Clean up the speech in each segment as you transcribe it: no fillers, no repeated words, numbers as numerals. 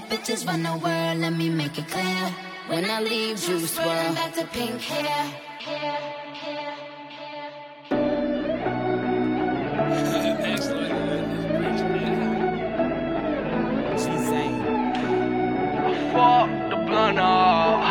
bitches run the world, let me make it clear. When I leave, you swirl back to pink hair. Fuck the blunt off.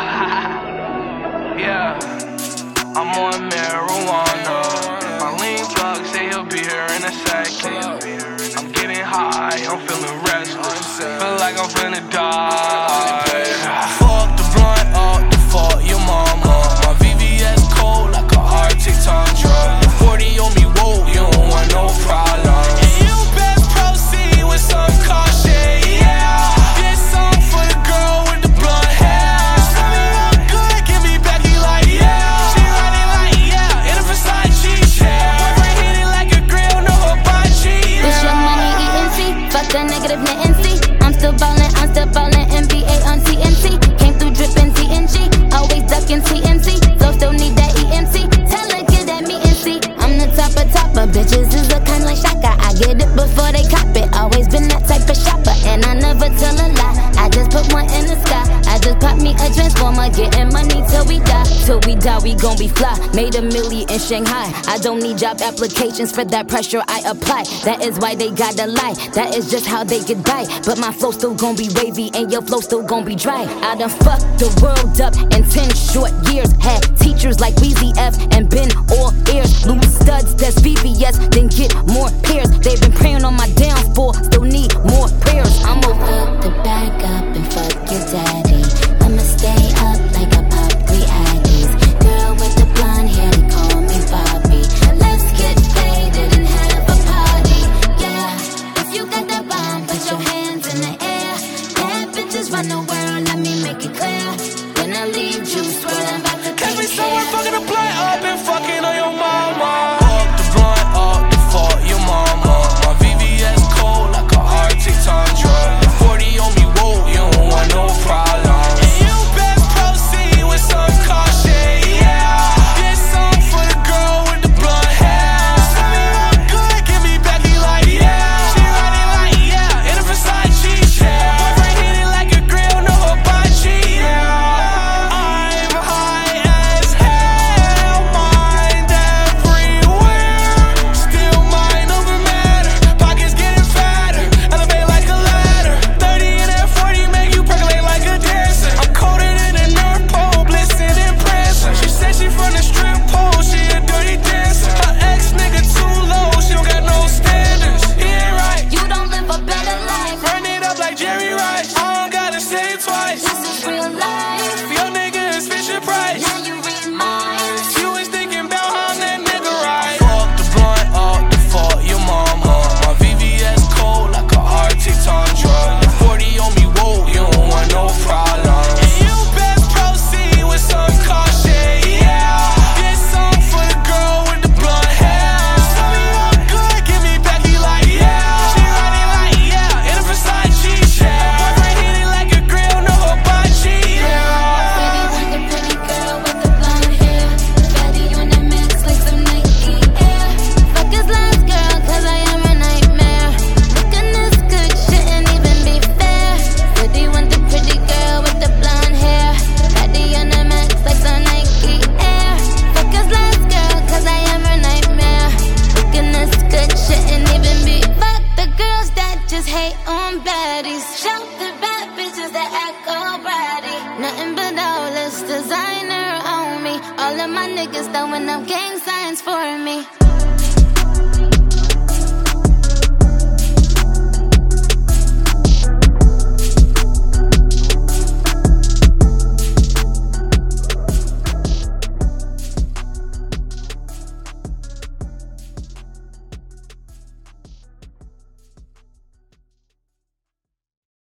Yeah, I'm on marijuana. My lean plug say he'll be here in a second. I'm getting high, I'm feeling restless. Feel like I'm finna die. Fuck the blunt off, the fuck your mama. My VVS cold like a Arctic tundra. 40 on me, whoa, you don't want no problem. And you best proceed with some caution, yeah. This song for the girl with the blunt hair. Tell me I'm good, give me Becky like yeah. She riding like yeah, in a Versace chair. Boyfriend hit it like a grill, no hibachi. This your money ENC, fuck that negative Nancy. I'm still ballin', NBA on TNT. Came through drippin' TNG, always duckin' TNC. So still need that EMC. Tell her get that me and see. I'm the topper, bitches is a kind like Shaka. I get it before they cop it. Always been that type of shopper, and I never tell a lie. I just put one in the sky. I just pop me a transformer, getting money till we die. Till we die, we gon' be fly. Made $1 million in Shanghai. I don't need job applications for that pressure I apply. That is why they gotta lie. That is just how they get by. But my flow still gon' be wavy, and your flow still gon' be dry. I done fucked the world up in 10 short years. Had teachers like Weezy F and been all ears. Loose studs, that's VVS, then get more pairs. They've been praying on my downfall, still need more prayers. I'ma fuck the bag up and fuck your daddy. I'ma stay up like I pop 3 Addies. Girl with the blonde hair, they call me Bobby. Let's get faded and have a party, yeah. If you got that bomb, put your hands in the air. Bad bitches run the world, let me make it clear. When I leave, you swirling back to Catch me pink somewhere hair. fucking a blunt up and fucking on your mama. Fuck the blunt up, the fuck your mama. My VVS cold like a Arctic tundra. 40 on me, whoa, you don't want no problem. And you best proceed with some caution, yeah. This song for the girl with the blunt hair. Tell me I'm good, give me Becky like yeah. She riding like yeah, in a Versace chair. Boyfriend hit it like a grill, no hibachi, yeah. I'm high as hell, mind everywhere. Still mind over matter, pockets getting fatter. Elevate like a ladder, 30 in that 40 make you percolate like a dancer. I'm colder than a North Pole, blitzing in prison. She said she from the strip pole, she a dirty dancer. Her ex nigga too low, she don't got no standards. He ain't right, You don't live a better life. burn it up like Jerry Rice. I don't gotta say it twice. This is real life. Your nigga is Fisher Price. Now you read minds. You was thinking about how that nigga right. Fuck the blunt up, the fuck your mama. My VVS cold like a Arctic tundra. 40 on me, whoa, you don't want no problem. And you best proceed with some caution, yeah. This song for the girl with the blunt hair. Tell me I'm good, give me Becky like yeah. She riding like yeah, in a Versace chair. Boyfriend hit it like a grill, no hibachi, yeah. Baby, like a pretty girl with the blonde hair. Fatty on the mix like some Nike Air. Fuck his last girl, cause I am a nightmare. Looking this good, shouldn't even be fair. Fatty want the pretty girl with the blonde hair. Fatty on the mix like some Nike Air. Fuck his last girl, cause I am a nightmare. Looking this good, shouldn't even be. Fuck the girls that just hate on baddies. Shout the bad bitches that act all bratty. Nothing but all this designer on me. All of my niggas throwing up gang signs for me.